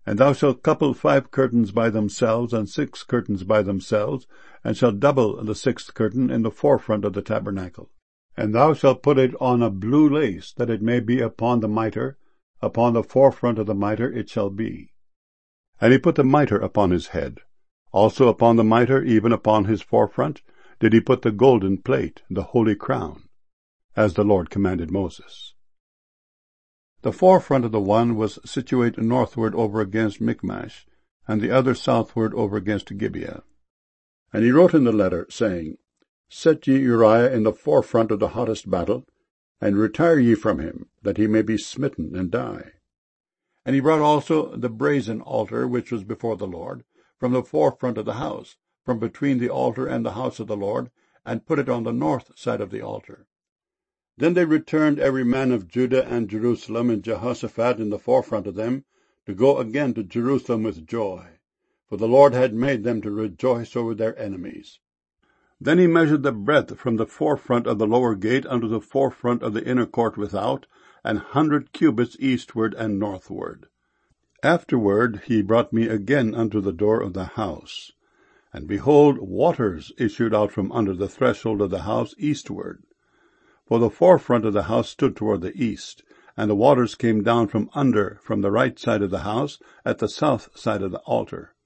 And thou shalt couple 5 curtains by themselves, and 6 curtains by themselves, and shalt double the 6th curtain in the forefront of the tabernacle. And thou shalt put it on a blue lace, that it may be upon the mitre. Upon the forefront of the mitre it shall be. And he put the mitre upon his head. Also upon the mitre, even upon his forefront, did he put the golden plate, the holy crown, as the Lord commanded Moses. The forefront of the one was situate northward over against Michmash, and the other southward over against Gibeah. And he wrote in the letter, saying, Set ye Uriah in the forefront of the hottest battle, and retire ye from him, that he may be smitten and die. And he brought also the brazen altar which was before the Lord, from the forefront of the house, from between the altar and the house of the Lord, and put it on the north side of the altar. Then they returned every man of Judah and Jerusalem, and Jehoshaphat in the forefront of them, to go again to Jerusalem with joy, for the Lord had made them to rejoice over their enemies. Then he measured the breadth from the forefront of the lower gate unto the forefront of the inner court without, 100 cubits eastward and northward. Afterward he brought me again unto the door of the house, and behold, waters issued out from under the threshold of the house eastward. For the forefront of the house stood toward the east, and the waters came down from under, from the right side of the house, at the south side of the altar.